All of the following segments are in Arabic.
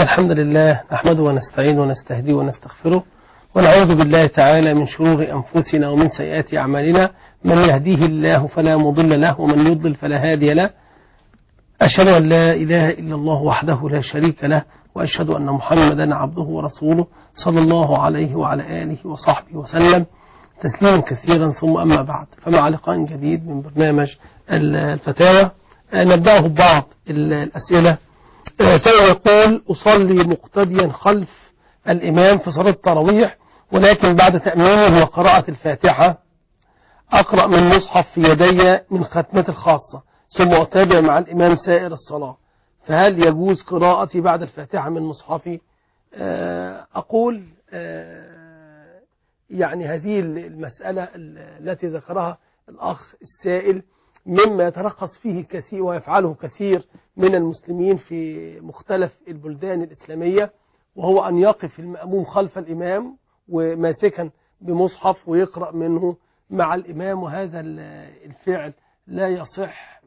الحمد لله نحمده ونستعينه ونستهديه ونستغفره ونعوذ بالله تعالى من شرور أنفسنا ومن سيئات أعمالنا. من يهديه الله فلا مضل له ومن يضلل فلا هادي له. أشهد أن لا إله إلا الله وحده لا شريك له، وأشهد أن محمدا عبده ورسوله صلى الله عليه وعلى آله وصحبه وسلم تسليما كثيرا. ثم أما بعد، فمع لقاء جديد من برنامج الفتاوى نبدأه ببعض الأسئلة. سوف يقول: أصلي مقتديا خلف الإمام في صلاة التراويح، ولكن بعد تأمينه وقراءة الفاتحة أقرأ من مصحف في يدي من ختمة الخاصة، ثم أتابع مع الإمام سائر الصلاة، فهل يجوز قراءتي بعد الفاتحة من مصحفي؟ أقول يعني هذه المسألة التي ذكرها الأخ السائل مما يترخص فيه كثير ويفعله كثير من المسلمين في مختلف البلدان الإسلامية، وهو أن يقف المأموم خلف الإمام وماسكا بمصحف ويقرأ منه مع الإمام، وهذا الفعل لا يصح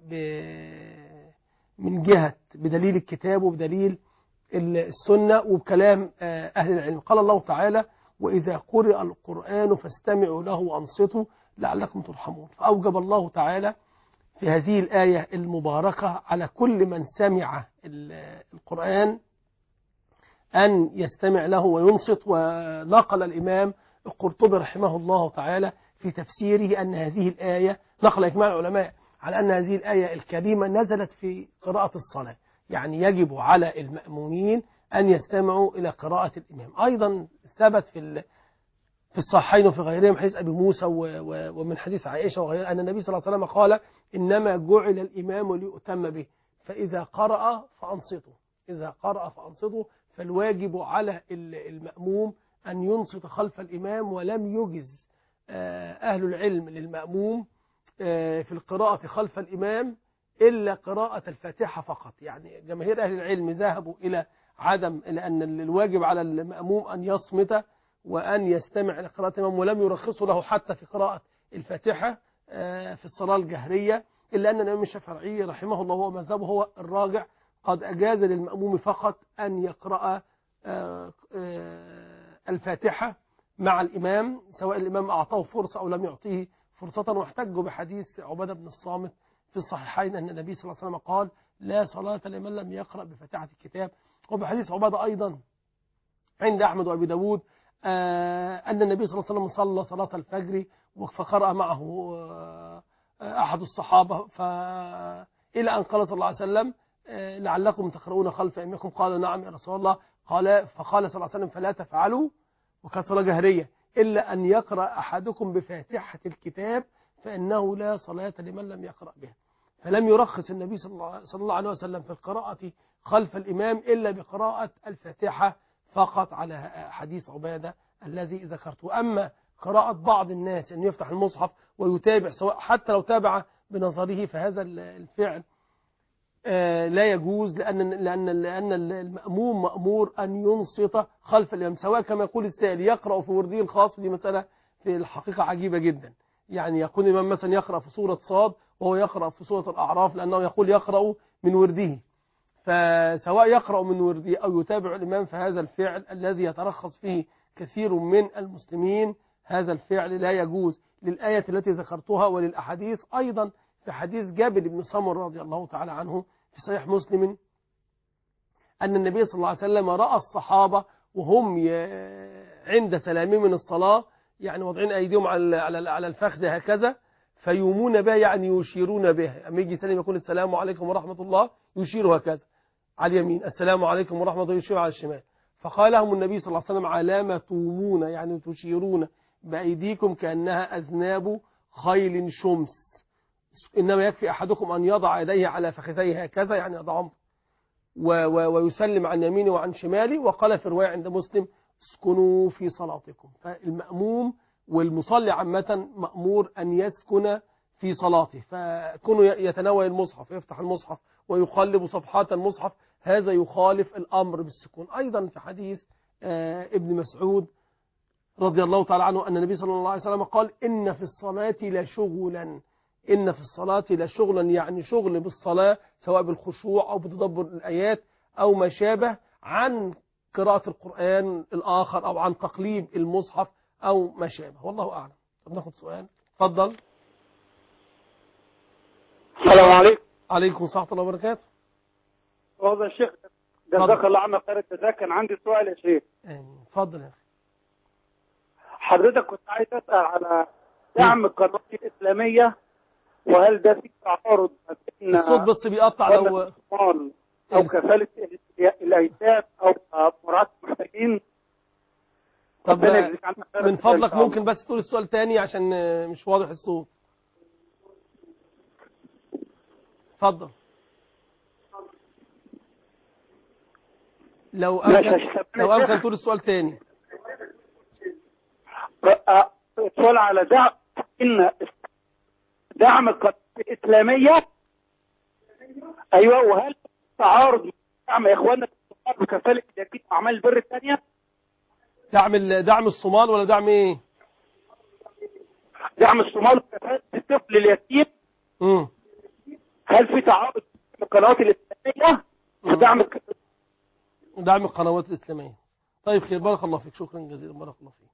من جهة بدليل الكتاب وبدليل السنة وبكلام أهل العلم. قال الله تعالى: وإذا قرئ القرآن فاستمعوا له وأنصتوا لعلكم ترحمون. فأوجب الله تعالى في هذه الآية المباركة على كل من سمع القرآن أن يستمع له وينصت. ونقل الإمام القرطبي رحمه الله تعالى في تفسيره أن هذه الآية، نقل إجماع العلماء على أن هذه الآية الكريمة نزلت في قراءة الصلاة، يعني يجب على المأمومين أن يستمعوا إلى قراءة الإمام. أيضا ثبت في الصحيحين وفي غيرهم حديث أبي موسى ومن حديث عائشة وغيرها أن النبي صلى الله عليه وسلم قال: إنما جعل الإمام ليؤتم به، فإذا قرأ فأنصتوا. إذا قرأ فأنصتوا، فالواجب على المأموم أن ينصت خلف الإمام، ولم يجز أهل العلم للمأموم في القراءة خلف الإمام إلا قراءة الفاتحة فقط. يعني جماهير أهل العلم ذهبوا إلى أن الواجب على المأموم أن يصمت وأن يستمع إلى قراءة الإمام، ولم يرخصوا له حتى في قراءة الفاتحة في الصلاة الجهرية، إلا أن الإمام الشافعي رحمه الله ومذهبه هو الراجع، قد أجاز للمأموم فقط أن يقرأ الفاتحة مع الإمام، سواء الإمام أعطاه فرصة أو لم يعطيه فرصة. واحتجوا بحديث عبادة بن الصامت في الصحيحين أن النبي صلى الله عليه وسلم قال: لا صلاة لمن لم يقرأ بفاتحة الكتاب. وبحديث عبادة أيضا عند أحمد وأبي داود أن النبي صلى الله عليه وسلم صلى صلاة الفجر فقرأ معه أحد الصحابة إلى أن قال صلى الله عليه وسلم: لعلكم تقرؤون خلف إمامكم. قالوا: نعم يا رسول الله. فقال صلى الله عليه وسلم: فلا تفعلوا، وكانت صلاة جهرية، إلا أن يقرأ أحدكم بفاتحة الكتاب فإنه لا صلاة لمن لم يقرأ بها. فلم يرخص النبي صلى الله عليه وسلم في القراءة خلف الإمام إلا بقراءة الفاتحة فقط، على حديث عبادة الذي ذكرته. أما قراءة بعض الناس أن يفتح المصحف ويتابع، سواء حتى لو تابع بنظره، فهذا الفعل لا يجوز، لأن المأموم مأمور أن ينصت خلف الإمام، سواء كما يقول السائل يقرأ في ورده الخاص. ودي مسألة في الحقيقة عجيبة جدا، يعني يكون الإمام مثلا يقرأ في سورة صاد وهو يقرأ في سورة الأعراف، لأنه يقول يقرأ من ورده، فسواء يقرأ من ورده أو يتابع الإمام، فهذا الفعل الذي يترخص فيه كثير من المسلمين، هذا الفعل لا يجوز للآية التي ذكرتها وللأحاديث. أيضا في حديث جابر بن سمرة رضي الله تعالى عنه في صحيح مسلم أن النبي صلى الله عليه وسلم رأى الصحابة وهم عند سلامهم من الصلاة، يعني وضعين أيديهم على الفخذ هكذا، فيومون بها، يعني يشيرون بها. أما يجي سلام يقول: السلام عليكم ورحمة الله، يشير هكذا على اليمين، السلام عليكم ورحمة الله، يشير على الشمال. فقال لهم النبي صلى الله عليه وسلم: علامة تومون، يعني تشيرون بأيديكم كأنها أذناب خيل شمس، إنما يكفي أحدكم أن يضع يديه على فخذيه هكذا، يعني يضعهم ويسلم عن يمينه وعن شماله. وقال في رواية عند مسلم: اسكنوا في صلاتكم. فالمأموم والمصلي عامة مأمور أن يسكن في صلاته، فكونه يتناول المصحف، يفتح المصحف ويقلب صفحات المصحف، هذا يخالف الأمر بالسكون. أيضا في حديث ابن مسعود رضي الله تعالى عنه أن النبي صلى الله عليه وسلم قال: إن في الصلاة لشغلا. إن في الصلاة لشغلا، يعني شغل بالصلاة، سواء بالخشوع أو بتدبر الآيات أو ما شابه، عن قراءة القرآن الآخر أو عن تقليب المصحف أو ما شابه، والله أعلم. طب ناخد سؤال، اتفضل. السلام عليكم. عليكم ورحمة الله وبركاته. والله يا شيخ جزاك الله عنا خير الجزاء. كان عندي سؤال يا شيخ. اتفضل يا أخي. حضرتك كنت عايز أسأل على دعم القنوات الإسلامية، وهل ده في تعارض ما بين الصوت بس بيقطع لو الصومال أو كفالة الأيتام أو مراعاة المحتاجين؟ طب ربنا يجزيك عنا خير من الجزاء إن فضلك شاء الله. ممكن بس تقول السؤال تاني عشان مش واضح الصوت. اتفضل. لو أمكن تقول السؤال تاني. السؤال على دعم القنوات الإسلامية. أيوه، وهل تعارض دعم إخواننا في الصومال وكفالة اليتيم وأعمال البر الثانية؟ دعم الصومال ولا دعم إيه؟ دعم الصومال وكفالة الطفل اليتيم. هل في تعارض بين القنوات الإسلامية ودعم القنوات الإسلامية؟ طيب خير، بارك الله فيك، شكرا جزيلا، بارك الله فيك.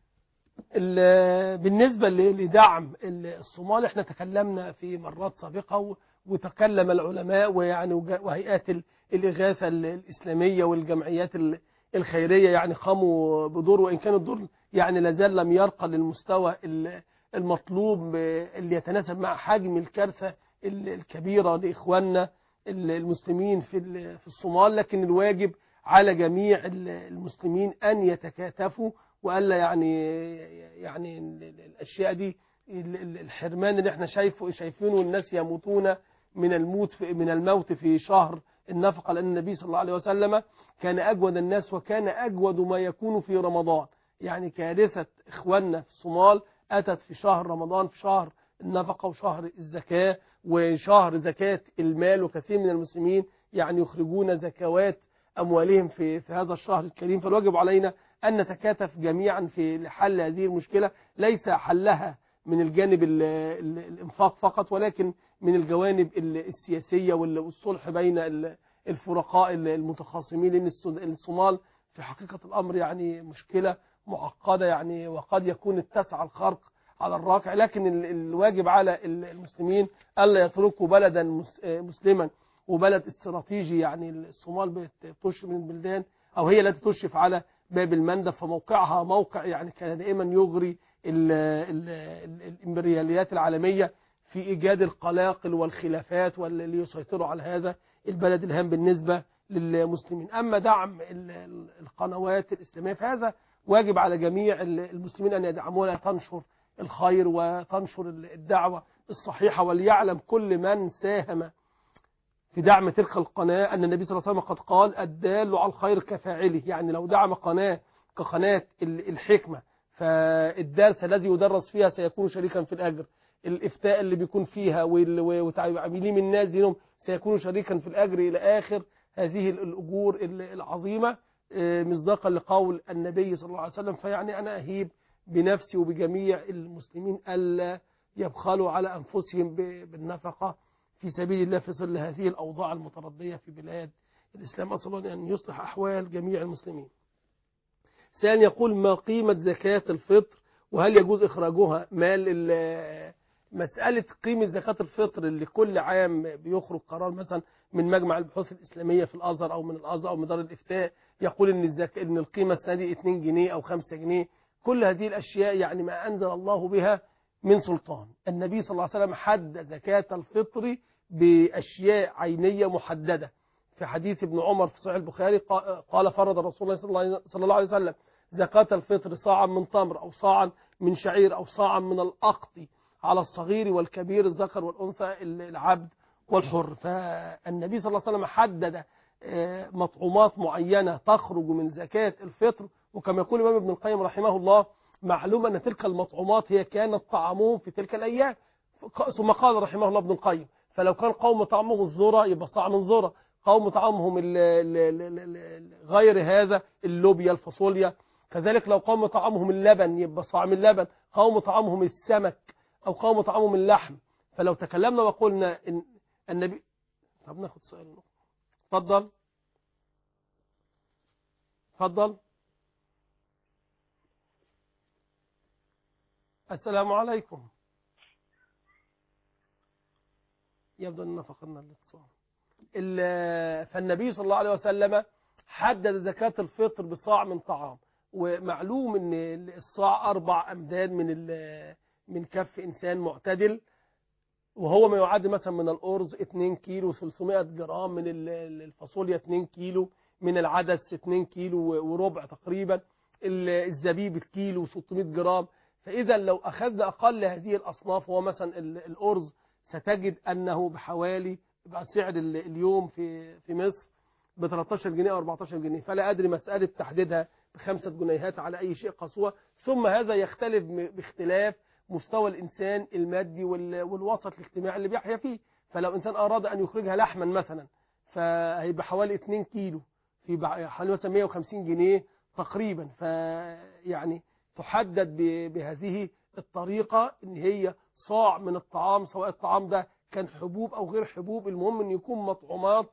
بالنسبة لدعم الصومال احنا تكلمنا في مرات سابقة، وتكلم العلماء ويعني وهيئات الإغاثة الإسلامية والجمعيات الخيرية يعني قاموا بدور، وإن كان الدور يعني لازال لم يرقى للمستوى المطلوب اللي يتناسب مع حجم الكارثة الكبيرة لإخواننا المسلمين في الصومال. لكن الواجب على جميع المسلمين أن يتكاتفوا، وألا يعني الأشياء دي، الحرمان اللي احنا شايفينه، والناس يموتون من الموت في شهر النفقة، لأن النبي صلى الله عليه وسلم كان أجود الناس وكان أجود ما يكون في رمضان. يعني كارثة إخواننا في الصومال أتت في شهر رمضان، في شهر النفقة وشهر الزكاة وشهر زكاة المال، وكثير من المسلمين يعني يخرجون زكوات أموالهم في هذا الشهر الكريم. فالواجب علينا أن نتكاتف جميعا في حل هذه المشكلة، ليس حلها من الجانب الإنفاق فقط، ولكن من الجوانب السياسية والصلح بين الفرقاء المتخاصمين، لأن الصومال في حقيقة الأمر يعني مشكلة معقدة يعني، وقد يكون اتسع الخرق على الراكع. لكن الواجب على المسلمين ألا يتركوا بلدا مسلما وبلد استراتيجي. يعني الصومال بتشرف من البلدان، أو هي التي تشرف على باب المندب، فموقعها موقع يعني كان دائما يغري الإمبرياليات العالمية في إيجاد القلاقل والخلافات واللي يسيطروا على هذا البلد الهام بالنسبة للمسلمين. أما دعم القنوات الإسلامية فهذا واجب على جميع المسلمين أن يدعموها، تنشر الخير وتنشر الدعوة الصحيحة. وليعلم كل من ساهم في دعم تلك القناة أن النبي صلى الله عليه وسلم قد قال: الدال على الخير كفاعله. يعني لو دعم قناة كقناة الحكمة، فالدارس الذي يدرس فيها سيكون شريكا في الأجر، الإفتاء اللي بيكون فيها وتعليم الناس دينهم سيكون شريكا في الأجر، إلى آخر هذه الأجور العظيمة، مصداقا لقول النبي صلى الله عليه وسلم. فيعني أنا أهيب بنفسي وبجميع المسلمين ألا يبخلوا على أنفسهم بالنفقة في سبيل الله في ظل هذه الأوضاع المتردية في بلاد الإسلام. أسأل الله أن يصلح أحوال جميع المسلمين. ثانيا، يقول: ما قيمة زكاة الفطر وهل يجوز إخراجها مال؟ مسألة قيمة زكاة الفطر اللي كل عام بيخرج قرار مثلا من مجمع البحوث الإسلامية في الأزهر أو من الأزهر أو من دار الإفتاء، يقول إن القيمة السنة دي 2 جنيه أو 5 جنيه. كل هذه الأشياء يعني ما أنزل الله بها من سلطان. النبي صلى الله عليه وسلم حد زكاة الفطر بأشياء عينية محددة. في حديث ابن عمر في صحيح البخاري قال: فرض رسول الله صلى الله عليه وسلم زكاة الفطر صاعا من تمر أو صاعا من شعير أو صاعا من الأقط على الصغير والكبير، الذكر والأنثى، العبد والحر. فالنبي صلى الله عليه وسلم حدد مطعومات معينة تخرج من زكاة الفطر. وكما يقول الإمام ابن القيم رحمه الله: معلوم أن تلك المطعومات هي كانت طعامهم في تلك الأيام. ثم قال رحمه الله ابن القيم: فلو كان قوم طعمهم الذرة يبقى صاع من ذرة، قوم طعامهم غير هذا اللوبيا الفاصوليا، كذلك لو قوم طعامهم اللبن يبقى صاع من اللبن، قوم طعامهم السمك أو قوم طعامهم اللحم. فلو تكلمنا وقلنا إن النبي. طب ناخد سؤال، اتفضل. تفضل. السلام عليكم. يبدو أننا فقدنا الاتصال. فالنبي صلى الله عليه وسلم حدد زكاة الفطر بصاع من طعام، ومعلوم أن الصاع 4 أمداد من كف إنسان معتدل، وهو ما يعد مثلا من الأرز 2 كيلو 300 جرام، من الفاصوليا 2 كيلو، من العدس 2 كيلو وربع تقريبا، الزبيب كيلو 600 جرام. فإذا لو أخذنا أقل هذه الأصناف، هو مثلا الأرز ستجد أنه بحوالي سعر اليوم في مصر ب 13 جنيه أو 14 جنيه، فلا أدري مسألة تحديدها ب5 جنيهات على أي شيء قسوة. ثم هذا يختلف باختلاف مستوى الإنسان المادي والوسط الاجتماعي اللي بيحيا فيه. فلو إنسان أراد أن يخرجها لحما مثلا، فهيبقى حوالي 2 كيلو في حوالي مثلا 150 جنيه تقريبا. فيعني تحدد بهذه الطريقة، ان هي صاع من الطعام، سواء الطعام ده كان حبوب او غير حبوب، المهم ان يكون مطعومات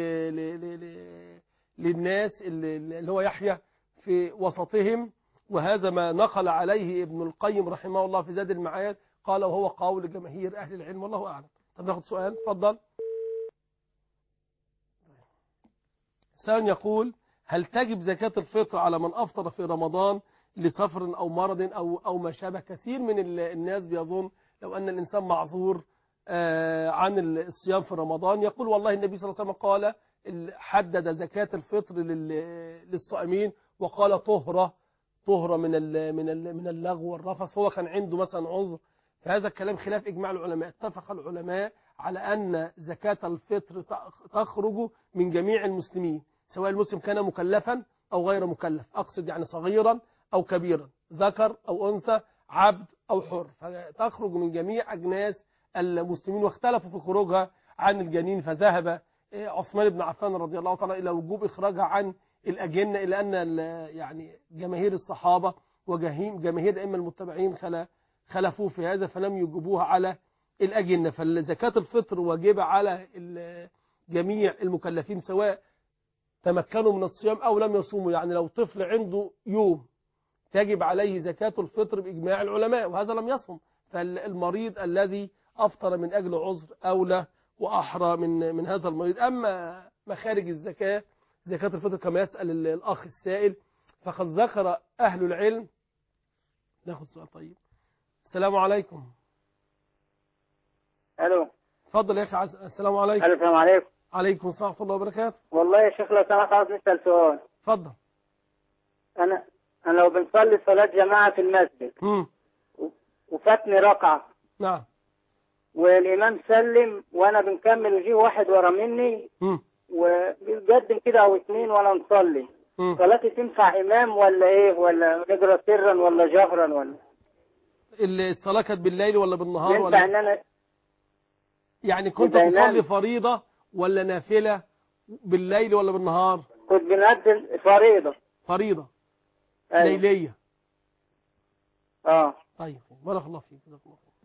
للناس اللي هو يحيا في وسطهم. وهذا ما نقل عليه ابن القيم رحمه الله في زاد المعاد، قال وهو قول جماهير اهل العلم والله اعلم. طب ناخد سؤال، اتفضل. سؤال يقول: هل تجب زكاة الفطر على من أفطر في رمضان لسفر أو مرض أو ما شابه؟ كثير من الناس بيظن لو أن الإنسان معذور عن الصيام في رمضان، يقول والله النبي صلى الله عليه وسلم قال حدد زكاة الفطر للصائمين، وقال طهرة من اللغو والرفث، هو كان عنده مثلا عذر. فهذا الكلام خلاف إجماع العلماء. اتفق العلماء على أن زكاة الفطر تخرج من جميع المسلمين، سواء المسلم كان مكلفا أو غير مكلف، أقصد يعني صغيرا أو كبيرا، ذكر أو أنثى، عبد أو حر، فتخرج من جميع أجناس المسلمين. واختلفوا في خروجها عن الجنين، فذهب عثمان بن عفان رضي الله تعالى إلى وجوب إخراجها عن الأجنة، إلى أن يعني جماهير الصحابة وجماهير الأئمة المتبعين خلفوا في هذا، فلم يجيبوها على الأجنة. فزكاة الفطر واجبة على جميع المكلفين، سواء تمكنوا من الصيام أو لم يصوموا. يعني لو طفل عنده يوم تجب عليه زكاة الفطر بإجماع العلماء، وهذا لم يصم. فالمريض الذي أفطر من أجل عذر أولى وأحرى من هذا المريض. أما مخارج الزكاة، زكاة الفطر كما يسأل الأخ السائل، فقد ذكر أهل العلم. ناخد سؤال. طيب، السلام عليكم. الو، اتفضل يا أخي. السلام عليكم. السلام عليكم. عليكم السلام ورحمة الله وبركاته. والله يا شيخ لو سمحت عاوز نسأل سؤال. اتفضل. انا لو بنصلي صلاة جماعة في المسجد وفاتني ركعة، نعم، والإمام سلم وأنا بنكمل ويجي واحد ورا مني وبيقدم كده أو 2 وأنا نصلي، صلاتي تنفع إمام ولا إيه؟ ولا نقرأ سرا ولا جهرا؟ ولا الصلاة كانت بالليل ولا بالنهار؟ ينفع ولا إن أنا يعني كنت تصلي فريضة ولا نافلة بالليل ولا بالنهار؟ كنت بنقدم فريضة أيوة. ليلية. طيب، بارك الله فيك، جزاك الله خير.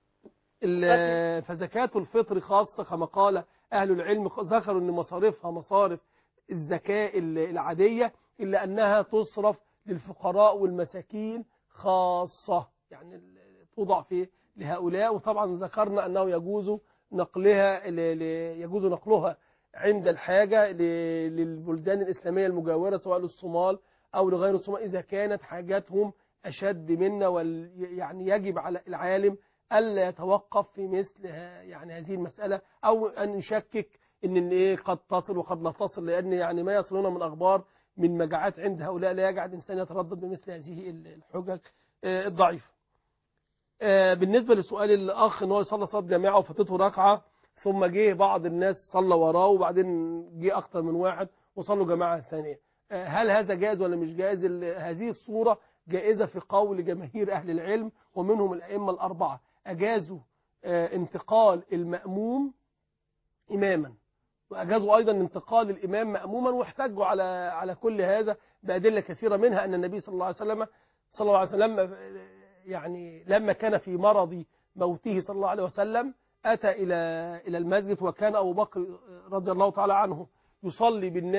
فزكاة الفطر خاصة كما قال أهل العلم، ذكروا أن مصارفها مصارف الزكاة العادية، إلا أنها تصرف للفقراء والمساكين خاصة، يعني توضع لهؤلاء. وطبعا ذكرنا أنه يجوز نقلها عند الحاجة للبلدان الإسلامية المجاورة، سواء للصومال أو لغير الصومال، إذا كانت حاجاتهم أشد منا. يعني يجب على العالم ألا يتوقف في مثل يعني هذه المسألة، أو أن يشكك إن قد تصل وقد لا تصل، لأن يعني ما يصلون من أخبار من مجاعات عند هؤلاء لا يجعل إنسان يتردد بمثل هذه الحجج الضعيفة. بالنسبة لسؤال الأخ إن هو يصلى صلاة جماعة وفاتته ركعة، ثم جه بعض الناس صلى وراه، وبعدين جه أكثر من واحد وصلوا جماعة ثانية، هل هذا جائز ولا مش جائز؟ هذه الصورة جائزة في قول جماهير أهل العلم، ومنهم الأئمة الأربعة أجازوا انتقال المأموم إماما، وأجازوا أيضا انتقال الإمام مأموما، واحتجوا على كل هذا بأدلة كثيرة، منها أن النبي صلى الله عليه وسلم يعني لما كان في مرض موته صلى الله عليه وسلم أتى إلى المسجد، وكان أبو بكر رضي الله تعالى عنه يصلي بالناس،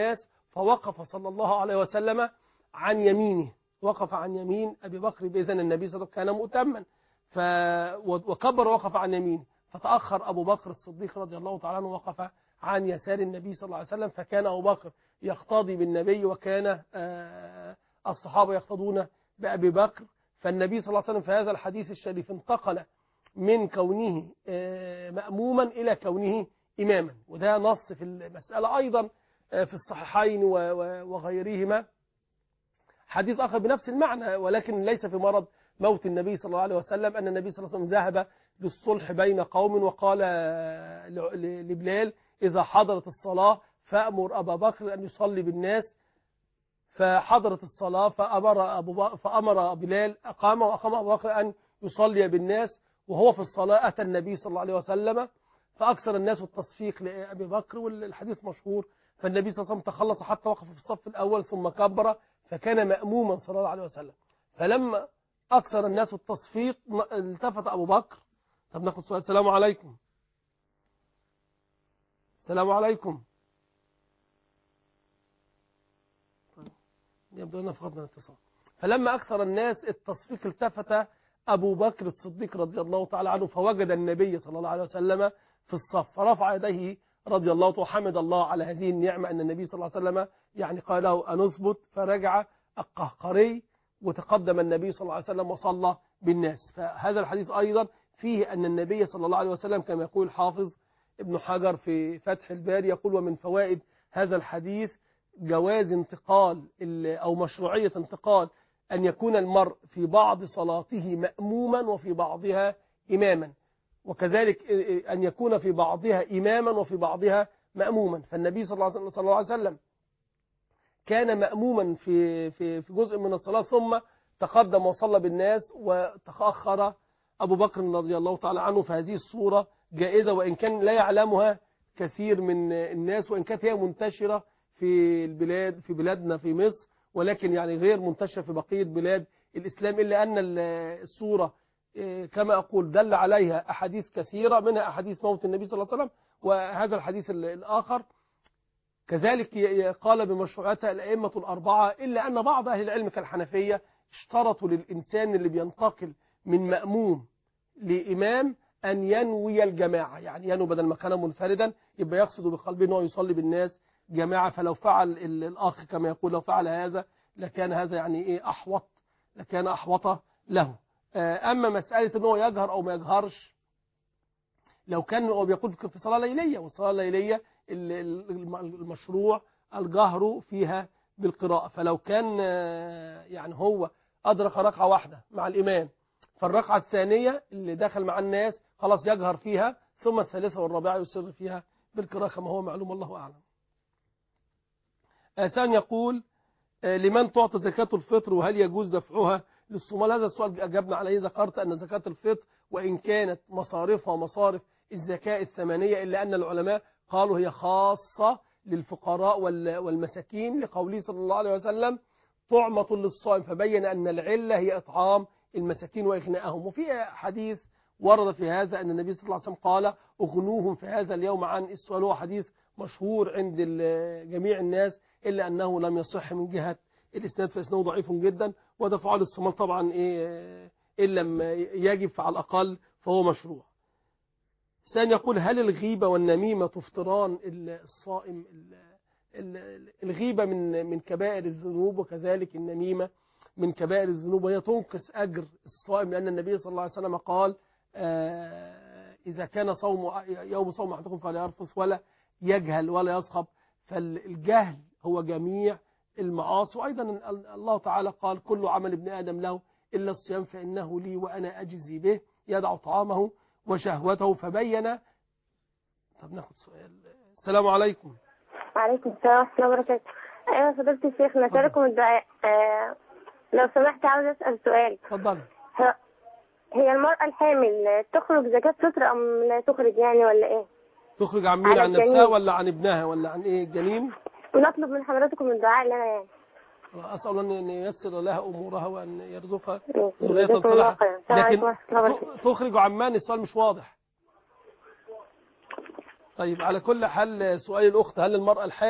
فوقف صلى الله عليه وسلم عن يمينه، وقف عن يمين أبي بكر بإذن النبي صلى الله عليه وسلم، كان مؤتما وكبر وقف عن يمينه، فتأخر أبو بكر الصديق رضي الله تعالى عنه وقف عن يسار النبي صلى الله عليه وسلم، فكان أبو بكر يقتضي بالنبي وكان الصحابة يقتضون بأبي بكر. فالنبي صلى الله عليه وسلم في هذا الحديث الشريف انتقل من كونه مأموما إلى كونه إماما، وده نص في المسألة أيضا في الصحيحين وغيرهما حديث آخر بنفس المعنى، ولكن ليس في مرض موت النبي صلى الله عليه وسلم، أن النبي صلى الله عليه وسلم ذهب للصلح بين قوم وقال لبلال إذا حضرت الصلاة فأمر أبا بكر أن يصلي بالناس، فحضرت الصلاة فأمر بلال أقام أبو بكر أن يصلي بالناس، وهو في الصلاة أتى النبي صلى الله عليه وسلم فأكثر الناس التصفيق لأبي بكر، والحديث مشهور. فالنبي صلى الله عليه وسلم تخلص حتى وقف في الصف الأول ثم كبر، فكان مأموما صلى الله عليه وسلم. فلما أكثر الناس التصفيق التفت أبو بكر. طب ناخد سؤال. السلام عليكم. السلام عليكم. يبدو أن فقدنا الاتصال. فلما أكثر الناس التصفيق التفت أبو بكر الصديق رضي الله تعالى عنه فوجد النبي صلى الله عليه وسلم في الصف، فرفع يديه رضي الله وحمد الله على هذه النعمة أن النبي صلى الله عليه وسلم يعني قال له أن اثبت، فرجع القهقري وتقدم النبي صلى الله عليه وسلم وصلى بالناس. فهذا الحديث أيضا فيه أن النبي صلى الله عليه وسلم كما يقول الحافظ ابن حجر في فتح الباري يقول ومن فوائد هذا الحديث جواز انتقال أو مشروعية انتقال أن يكون المرء في بعض صلاته مأموما وفي بعضها إماما، وكذلك أن يكون في بعضها إماما وفي بعضها مأموما. فالنبي صلى الله عليه وسلم كان مأموما في جزء من الصلاة ثم تقدم وصلى بالناس، وتأخر أبو بكر رضي الله تعالى عنه. فهذه الصورة جائزة وإن كان لا يعلمها كثير من الناس، وإن كانت هي منتشرة في بلادنا في مصر، ولكن يعني غير منتشرة في بقية بلاد الإسلام، إلا أن الصورة كما أقول دل عليها أحاديث كثيرة، منها أحاديث موت النبي صلى الله عليه وسلم، وهذا الحديث الآخر كذلك قال بمشروعاتها الأئمة الأربعة، إلا أن بعض أهل العلم كالحنفية اشترطوا للإنسان اللي بينتقل من مأموم لإمام أن ينوي الجماعة، يعني ينوي بدل ما كان منفردا يبقى يقصد بقلبه أنه يصلي بالناس جماعة. فلو فعل الأخ كما يقول لو فعل هذا لكان هذا يعني إيه أحوط، لكان أحوط له. أما مسألة أنه يجهر أو ما يجهرش، لو كان هو بيقول في صلاة ليلية، والصلاة الليلية المشروع الجهر فيها بالقراءة، فلو كان يعني هو أدرك ركعة واحدة مع الإمام، فالركعة الثانية اللي دخل مع الناس خلاص يجهر فيها، ثم الثالثة والرابعة يسر فيها بالقراءة كما هو معلوم الله أعلم. ثاني يقول لمن تعطى زكاة الفطر وهل يجوز دفعها للصومال؟ هذا السؤال أجبنا عليه. ذكرت أن زكاة الفطر وإن كانت مصارفها مصارف الزكاة الثمانية، إلا أن العلماء قالوا هي خاصة للفقراء والمساكين لقوله صلى الله عليه وسلم طعمة للصائم، فبين أن العلة هي إطعام المساكين وإغناءهم. وفي حديث ورد في هذا أن النبي صلى الله عليه وسلم قال أغنوهم في هذا اليوم عن السؤال، هو حديث مشهور عند جميع الناس، إلا أنه لم يصح من جهة الإسناد، فإسناده ضعيف جدا، ودفعه للصومال طبعا إن لم يجب فعلى الأقل فهو مشروع. ثاني يقول هل الغيبة والنميمة تفطران الصائم؟ الغيبة من كبائر الذنوب، وكذلك النميمة من كبائر الذنوب، وهي تنقص أجر الصائم، لأن النبي صلى الله عليه وسلم قال إذا كان يوم صوم أحدكم فلا يرفث ولا يجهل ولا يصخب. فالجهل هو جميع المعاصي، وأيضا الله تعالى قال كل عمل ابن آدم له إلا الصيام فإنه لي وأنا أجزي به، يدع طعامه وشهوته. فبين. طب ناخد سؤال. السلام عليكم. وعليكم السلام ورحمة الله وبركاته. أيوة فضيلة الشيخ نسألكم الدعاء. لو سمحت عاوز أسأل سؤال. اتفضل. هي المرأة الحامل تخرج زكاة فطر أم لا تخرج يعني ولا إيه؟ تخرج عن مين؟ عن نفسها ولا عن ابنها ولا عن إيه الجنين؟ ونطلب من حضراتكم الدعاء لنا يعني. أسأل أن ييسر لها أمورها وأن يرزقها ذرية صالحة. لكن تخرج عن من؟ السؤال مش واضح. طيب على كل حال سؤال الأخت هل المرأة الحامل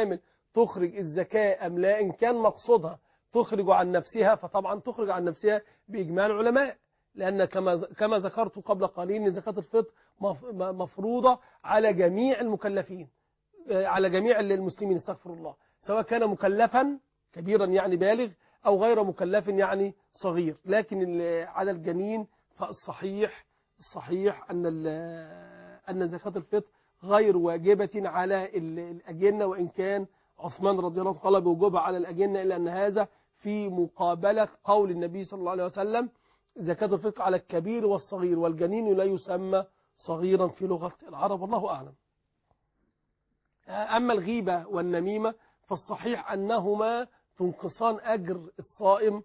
تخرج الزكاة أم لا، إن كان مقصودها تخرج عن نفسها فطبعا تخرج عن نفسها بإجماع العلماء، لأن كما ذكرت قبل قليل أن زكاة الفطر مفروضة على جميع المكلفين، على جميع المسلمين، استغفر الله، سواء كان مكلفا كبيرا يعني بالغ أو غير مكلف يعني صغير. لكن على الجنين فالصحيح أن زكاة الفطر غير واجبة على الأجنة، وإن كان عثمان رضي الله عنه قال بوجوبها على الأجنة، إلا أن هذا في مقابلة قول النبي صلى الله عليه وسلم زكاة الفطر على الكبير والصغير، والجنين لا يسمى صغيرا في لغة العرب، والله أعلم. أما الغيبة والنميمة فالصحيح أنهما تنقصان أجر الصائم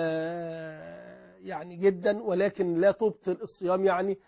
يعني جدا، ولكن لا تبطل الصيام، يعني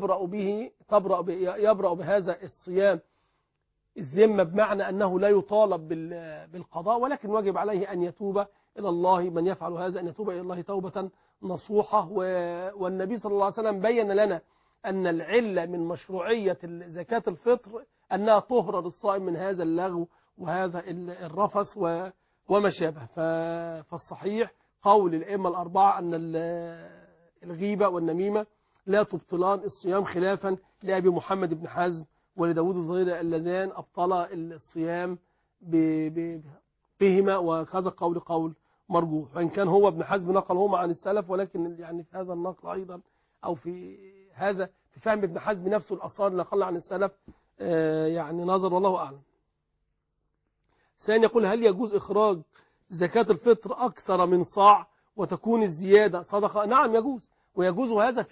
يبرأ بهذا الصيام الذمة، بمعنى أنه لا يطالب بالقضاء، ولكن واجب عليه أن يتوب إلى الله، من يفعل هذا أن يتوب إلى الله توبة نصوحة. والنبي صلى الله عليه وسلم بين لنا أن العلة من مشروعية زكاة الفطر أنها طهرة للصائم من هذا اللغو وهذا الرفث وما شابه. فالصحيح قول الأئمة الأربعة أن الغيبة والنميمة لا تبطلان الصيام، خلافا لأبي محمد بن حزم ولداود الظاهري اللذان أبطلا الصيام بهما، وكذا قول مرجوح، وإن كان هو ابن حزم نقل هما عن السلف، ولكن يعني في هذا النقل أيضا أو في فهم ابن حزم نفسه الأصال نقل عن السلف يعني نظر، والله أعلم. ثانيا يقول هل يجوز إخراج زكاة الفطر أكثر من صاع وتكون الزيادة صدقة؟ نعم يجوز، ويجوز هذا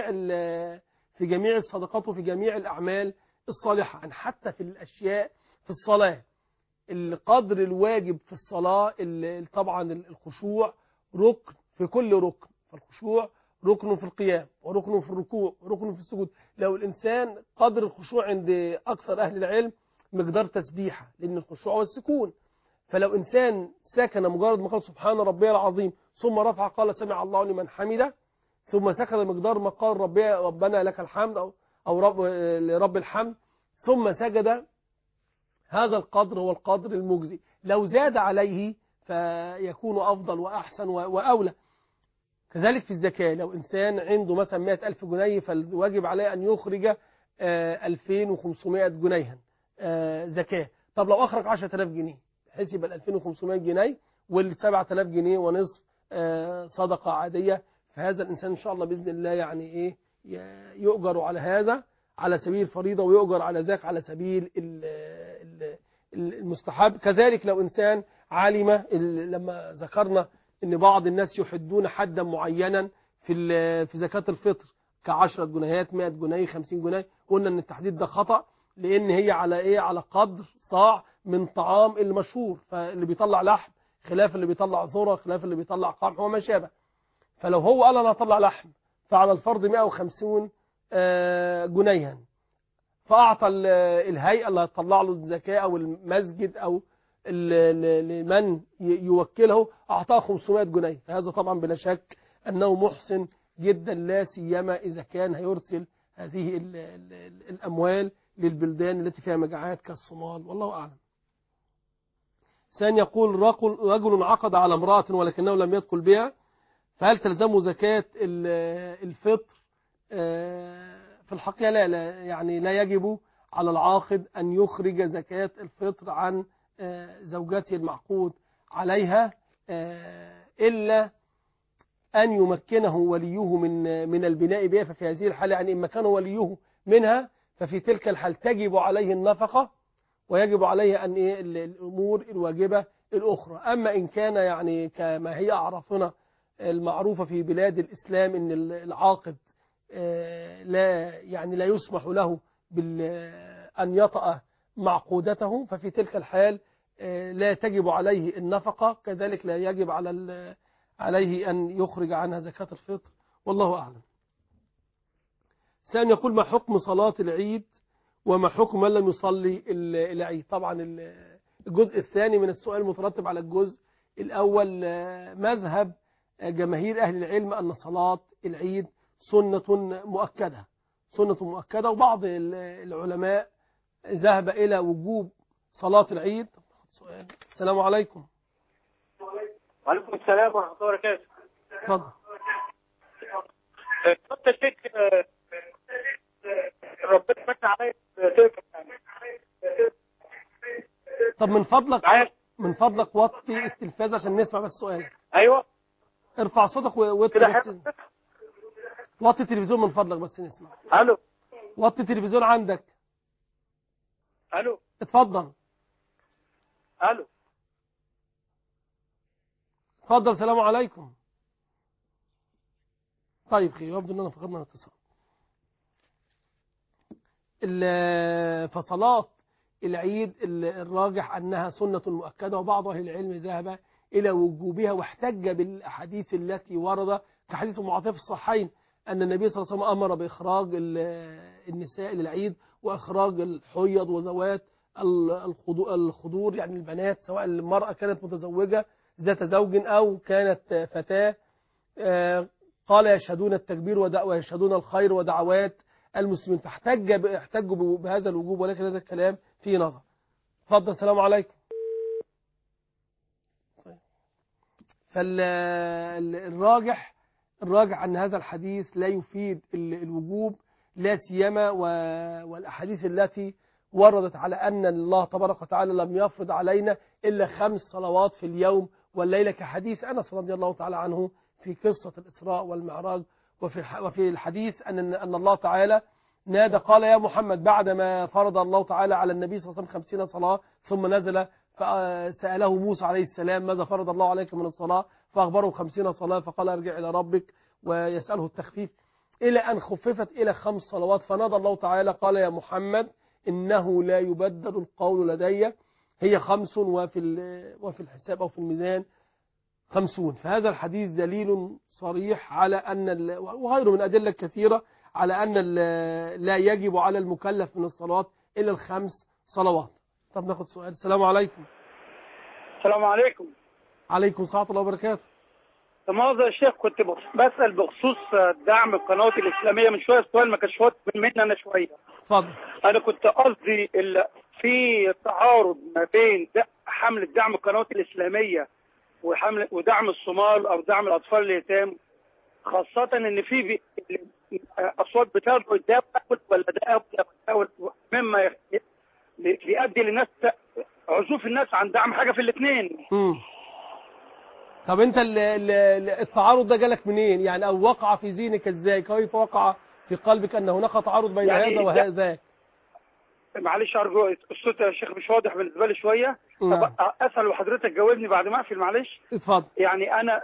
في جميع الصدقات وفي جميع الأعمال الصالحة، حتى في الأشياء في الصلاة. القدر الواجب في الصلاة طبعا الخشوع ركن في كل ركن، فالخشوع ركن في القيام وركن في الركوع وركن في السجود. لو الإنسان قدر الخشوع عند أكثر أهل العلم مقدار تسبيحة، لأن الخشوع والسكون، فلو إنسان سكن مجرد ما قال سبحان ربي العظيم ثم رفع قال سمع الله لمن حمده، ثم سكن مقدار ما قال ربنا لك الحمد أو لرب الحمد ثم سجد، هذا القدر هو القدر المجزي. لو زاد عليه فيكون أفضل وأحسن وأولى. كذلك في الزكاة، لو إنسان عنده مثلا 100,000 جنيه فالواجب عليه أن يخرج 2500 جنيها زكاة. طب لو أخرج 10,000 جنيه بحيث يبقى 2500 جنيه وال7,000 جنيه ونصف صدقة عادية، فهذا الإنسان إن شاء الله بإذن الله يعني إيه يؤجر على هذا على سبيل الفريضة، ويؤجر على ذاك على سبيل المستحب. كذلك لو إنسان علم، لما ذكرنا أن بعض الناس يحدون حدا معينا في زكاة الفطر ك10 جنيهات 100 جنيه 50 جنيه، قلنا أن التحديد ده خطأ، لأن هي على قدر صاع من طعام المشهور، فاللي بيطلع لحم خلاف اللي بيطلع ذرة خلاف اللي بيطلع قمح وما شابه. فلو هو قال أنا أطلع لحم فعلى الفرض 150 جنيها، فأعطى الهيئة اللي هتطلع له الزكاة أو المسجد أو لمن يوكله أعطاه 500 جنيه، فهذا طبعا بلا شك أنه محسن جدا، لا سيما إذا كان هيرسل هذه الأموال للبلدان التي فيها مجاعات كالصومال، والله أعلم. ثاني يقول رجل عقد على امرأة ولكنه لم يدخل بها، فهل تلزمه زكاة الفطر؟ في الحقيقة لا، يعني لا يجب على العاقد أن يخرج زكاة الفطر عن زوجته المعقود عليها، إلا أن يمكنه وليه من البناء بها، ففي هذه الحالة يعني إن مكنه وليه منها ففي تلك الحال تجب عليه النفقة ويجب عليه أن الأمور الواجبة الأخرى. أما إن كان يعني كما هي أعرافنا المعروفة في بلاد الإسلام أن العاقد لا يسمح له أن يطأ معقودته، ففي تلك الحال لا تجب عليه النفقة، كذلك لا يجب عليه أن يخرج عنها زكاة الفطر، والله أعلم. ثاني يقول ما حكم صلاة العيد وما حكم من لم يصلي العيد؟ طبعا الجزء الثاني من السؤال مترتب على الجزء الأول. مذهب جماهير أهل العلم أن صلاة العيد سنة مؤكدة، وبعض العلماء ذهب إلى وجوب صلاة العيد، سؤال. السلام عليكم. وعليكم السلام ورحمة الله وبركاته. اتفضل. كنت شيخ ربنا فتح عليا طب من فضلك وطي التلفاز عشان نسمع بس سؤالك. ايوه ارفع صوتك كده وطي وطي التلفزيون من فضلك بس نسمع. الو وطي التلفزيون عندك. الو اتفضل. الو اتفضل. السلام عليكم. طيب خير، يبدو اننا فقدنا الاتصال. فصلات العيد الراجح انها سنة مؤكدة، وبعض اهل العلم ذهب الى وجوبها واحتج بالاحاديث التي ورد كحديث معاذ في الصحيحين ان النبي صلى الله عليه وسلم امر باخراج النساء للعيد واخراج الحيض وذوات الخضور، يعني البنات، سواء المرأة كانت متزوجة ذات زوج او كانت فتاة. قال يشهدون التكبير ويشهدون الخير ودعوات المسلمين، فاحتجوا بهذا الوجوب، ولكن هذا الكلام فيه نظر. تفضل. السلام عليكم. فالراجح أن هذا الحديث لا يفيد الوجوب، لا سيما والأحاديث التي وردت على أن الله تبارك وتعالى لم يفرض علينا إلا 5 صلوات في اليوم والليلة، كحديث أنس رضي الله تعالى عنه في قصة الإسراء والمعراج. وفي الحديث أن الله تعالى نادى قال يا محمد، بعدما فرض الله تعالى على النبي صلى الله عليه وسلم 50 صلاة، ثم نزل فسأله موسى عليه السلام ماذا فرض الله عليك من الصلاة، فأخبره 50 صلاة، فقال ارجع إلى ربك، ويسأله التخفيف إلى أن خففت إلى 5 صلوات. فنادى الله تعالى قال يا محمد إنه لا يبدل القول لدي، هي 5 وفي الحساب أو في الميزان 50. فهذا الحديث دليل صريح على أن وغيره من أدلة كثيرة على أن لا يجب على المكلف من الصلوات إلا 5 صلوات. طب ناخد سؤال. السلام عليكم. السلام عليكم. عليكم السلام ورحمة الله وبركاته. مؤاخذة يا شيخ، كنت بسأل بخصوص دعم القنوات الإسلامية من شوية، السؤال ما كانش واضح مني أنا شوية. اتفضل. أنا كنت قصدي في تعارض ما بين حملة دعم القنوات الإسلامية ودعم الصومال أو دعم الأطفال اليتام، خاصة إن في أصوات بتدعو ده ولا ده مما بيؤدي للناس عزوف الناس عن دعم حاجة في الاثنين. طب أنت التعارض ده جالك منين؟ يعني أو وقع في ذهنك إزاي؟ كيف وقع في قلبك أن هناك تعارض بين يعني هذا وهذا؟ معلش أرجو، الصوت يا شيخ مش واضح بالنسبة لي شوية. طب أسأل وحضرتك جاوبني بعد ما أقفل معلش. اتفضل. يعني أنا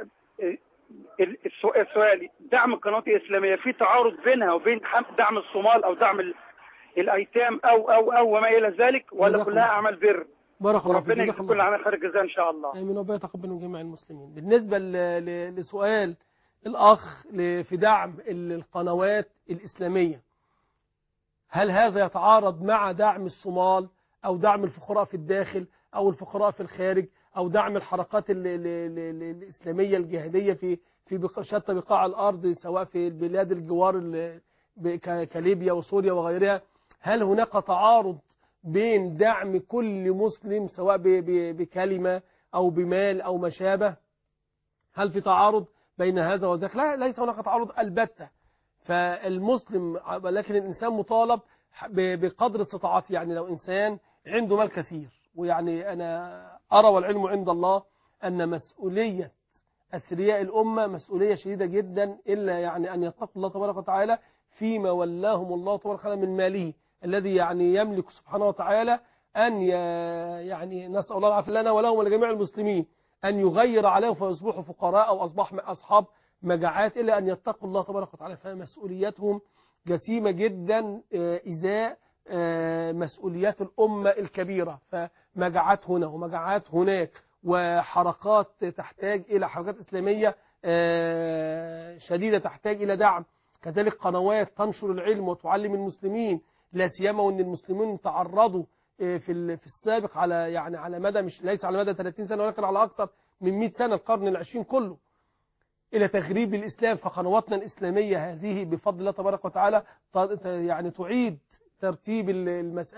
السؤال دعم القنوات الإسلامية في تعارض بينها وبين دعم الصومال أو دعم الأيتام أو وما إلى ذلك، ولا كلها أعمال بر؟ بارك الله فيك. ربنا يجزي كل عنا خير الجزاء إن شاء الله. آمين. ربنا يتقبل من جميع المسلمين. بالنسبة لسؤال الأخ في دعم القنوات الإسلامية، هل هذا يتعارض مع دعم الصومال أو دعم الفقراء في الداخل أو الفقراء في الخارج أو دعم الحركات الإسلامية الجهادية في شتى بقاع الأرض، سواء في البلاد الجوار كليبيا وسوريا وغيرها؟ هل هناك تعارض بين دعم كل مسلم سواء بكلمة أو بمال أو ما شابه؟ هل في تعارض بين هذا وذاك؟ لا، ليس هناك تعارض البتة. فالمسلم، لكن الإنسان مطالب بقدر استطاعته. يعني لو إنسان عنده مال كثير، ويعني أنا أرى والعلم عند الله أن مسؤولية أثرياء الأمة مسؤولية شديدة جدا، إلا يعني أن يتقوا الله تبارك وتعالى فيما ولاهم الله تبارك وتعالى من ماله الذي يعني يملك سبحانه وتعالى أن يعني نسأل الله العافية لنا ولهم ولجميع المسلمين أن يغير عليهم فيصبحوا فقراء أو أصحاب مجاعات، إلا أن يتقوا الله تبارك وتعالى. فمسؤوليتهم جسيمة جدا إزاء مسؤوليات الأمة الكبيرة. فمجاعات هنا ومجاعات هناك، وحركات تحتاج إلى حركات إسلامية شديدة تحتاج إلى دعم، كذلك قنوات تنشر العلم وتعلم المسلمين، لا سيما وأن المسلمين تعرضوا في السابق على مدى ليس على مدى 30 سنة ولكن على أكثر من 100 سنة، القرن العشرين كله، إلى تغريب الإسلام. فقنواتنا الإسلامية هذه بفضل الله تبارك وتعالى يعني تعيد ترتيب المسألة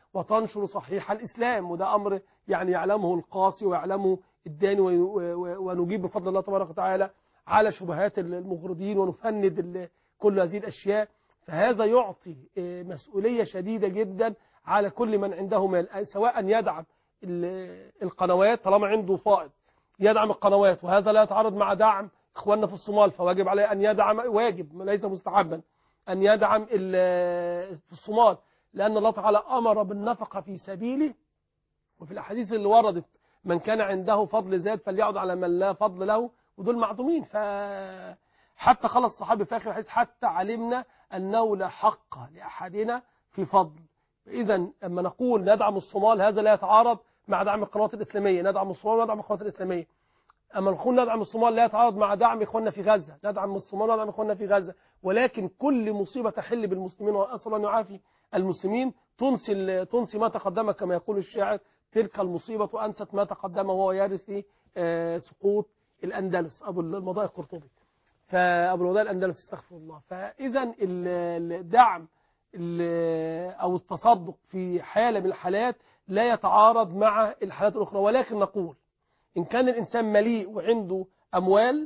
وتنشر صحيح الإسلام، وده أمر يعني يعلمه القاصي ويعلمه الداني، ونجيب بفضل الله تبارك وتعالى على شبهات المغرضين ونفند كل هذه الأشياء. فهذا يعطي مسؤولية شديدة جدا على كل من عنده مال، سواء يدعم القنوات طالما عنده فائض، يدعم القنوات، وهذا لا يتعارض مع دعم إخواننا في الصومال، فواجب عليه أن يدعم، واجب ليس مستحبا أن يدعم في الصومال، لأن الله تعالى أمر بالنفقة في سبيله. وفي الأحاديث اللي وردت من كان عنده فضل زاد فليعد على من لا فضل له، ودول معدومين. حتى قال الصحابي في آخر الحديث حتى علمنا أنه لا حق لأحدنا في فضل. إذا أما نقول ندعم الصومال هذا لا يتعارض مع دعم القنوات الإسلامية، ندعم الصومال وندعم القنوات الإسلامية. أما نقول ندعم الصومال لا يتعارض مع دعم إخواننا في غزة، ندعم الصومال وندعم إخواننا في غزة. ولكن كل مصيبة تحل بالمسلمين، وأسأل أن يعافي المسلمين، تنسي ما تقدم، كما يقول الشاعر تلك المصيبة أنست ما تقدم وهو يرث سقوط الأندلس، أبو المضاء القرطبي، فأبو المضاء الأندلس استغفر الله. فإذا الدعم أو التصدق في حالة من الحالات لا يتعارض مع الحالات الأخرى. ولكن نقول إن كان الإنسان مليء وعنده أموال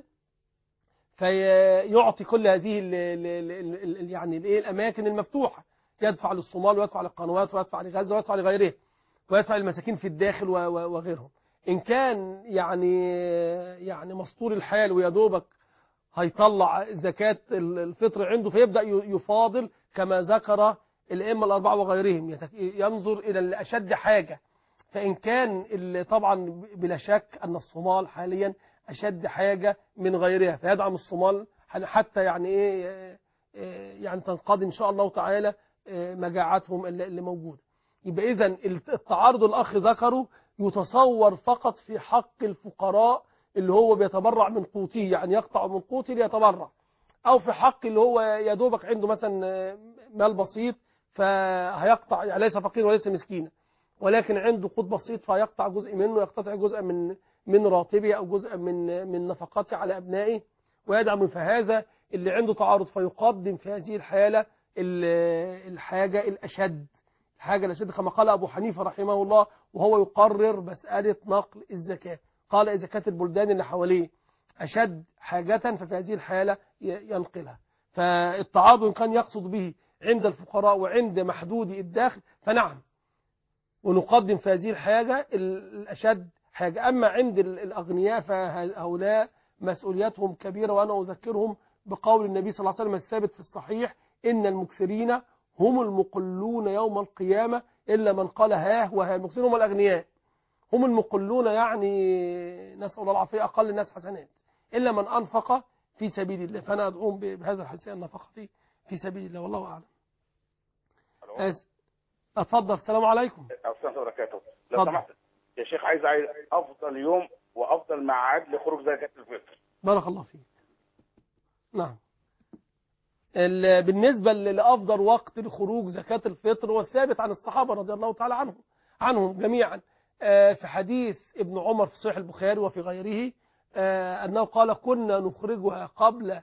فيعطي كل هذه يعني الأماكن المفتوحة، يدفع للصومال ويدفع للقنوات ويدفع لغزة ويدفع لغيره، ويدفع للمساكين في الداخل وغيرهم. إن كان يعني مسطور الحال ويدوبك هيطلع زكاة الفطر عنده، فيبدأ يفاضل كما ذكر الأئمة الأربعة وغيرهم، ينظر إلى الأشد حاجة. فإن كان طبعا بلا شك أن الصومال حاليا أشد حاجة من غيرها، فيدعم الصومال حتى يعني تنقضي إن شاء الله تعالى مجاعتهم اللي موجودة. يبقى إذن التعارض الأخ ذكره يتصور فقط في حق الفقراء اللي هو بيتبرع من قوته، يعني يقطع من قوته ليتبرع، أو في حق اللي هو يدوبك عنده مثلا مال بسيط فهيقطع، يعني ليس فقير وليس مسكين ولكن عنده قوت بسيط فيقطع جزء منه، يقتطع جزء من راتبه أو جزء من نفقاته على أبنائه ويدعم. فهذا اللي عنده تعارض فيقدم في هذه الحالة الحاجة الأشد، الحاجة الأشد كما قال أبو حنيفة رحمه الله وهو يقرر مسألة نقل الزكاة، قال إذا كانت البلدان اللي حواليه أشد حاجة ففي هذه الحالة ينقلها. فالتعارض كان يقصد به عند الفقراء وعند محدودي الداخل فنعم، ونقدم في هذه الحاجة الأشد حاجة. أما عند الأغنياء فهؤلاء مسؤولياتهم كبيرة، وأنا أذكرهم بقول النبي صلى الله عليه وسلم الثابت في الصحيح إن المكثرين هم المقلون يوم القيامة إلا من قال ها وها. المكثرين هم الأغنياء، هم المقلون، يعني نسأل الله العافية أقل الناس حسنات، إلا من أنفق في سبيل الله. فأنا أدعوهم بهذا الحسن النفقة في سبيل الله، والله أعلم. أتفضل. السلام عليكم. السلام وبركاته. لو سمحت يا شيخ، عايز أفضل يوم وأفضل ميعاد لخروج زكاة الفطر. بارك الله فيك. نعم، بالنسبة لأفضل وقت لخروج زكاة الفطر والثابت عن الصحابة رضي الله تعالى عنهم جميعا، في حديث ابن عمر في صحيح البخاري وفي غيره أنه قال كنا نخرجها قبل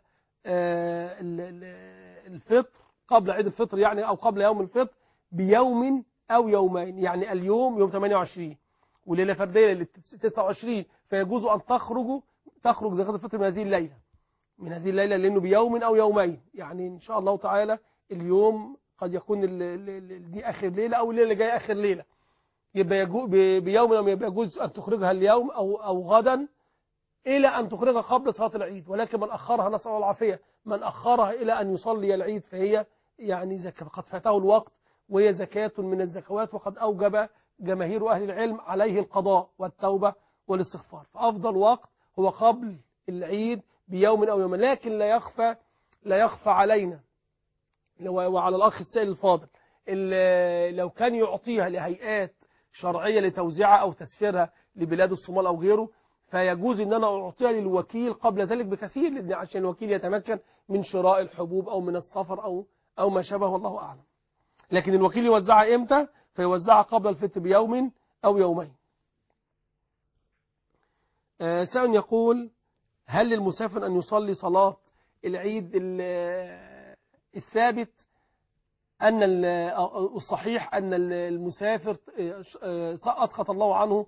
الفطر، قبل عيد الفطر يعني، أو قبل يوم الفطر بيوم أو يومين، يعني اليوم يوم 28 وليلة فردية ليلة 29، فيجوز أن تخرج زكاة الفطر من هذه الليلة لأنه بيوم أو يومين، يعني إن شاء الله تعالى اليوم قد يكون دي آخر ليلة أو الليلة اللي جاية آخر ليلة، يبقى بيوم لما يجوز أن تخرجها اليوم أو غدا إلى أن تخرجها قبل صلاة العيد. ولكن من أخرها نسأل الله العافية، من أخرها إلى أن يصلي العيد فهي يعني زكاة قد فاته الوقت، وهي زكاة من الزكوات، وقد أوجب جماهير أهل العلم عليه القضاء والتوبة والاستغفار. فأفضل وقت هو قبل العيد بيوم أو يوم. لكن لا يخفى علينا وعلى الأخ السائل الفاضل، لو كان يعطيها لهيئات شرعية لتوزيعها أو تسفيرها لبلاد الصومال أو غيره، فيجوز أن أنا أعطيها للوكيل قبل ذلك بكثير، لأن عشان الوكيل يتمكن من شراء الحبوب أو من السفر أو ما شابه، والله أعلم. لكن الوكيل يوزعها إمتى؟ فيوزعها قبل الفطر بيوم أو يومين. سائل يقول هل للمسافر أن يصلي صلاة العيد الثابت أن الصحيح أن المسافر أسقط الله عنه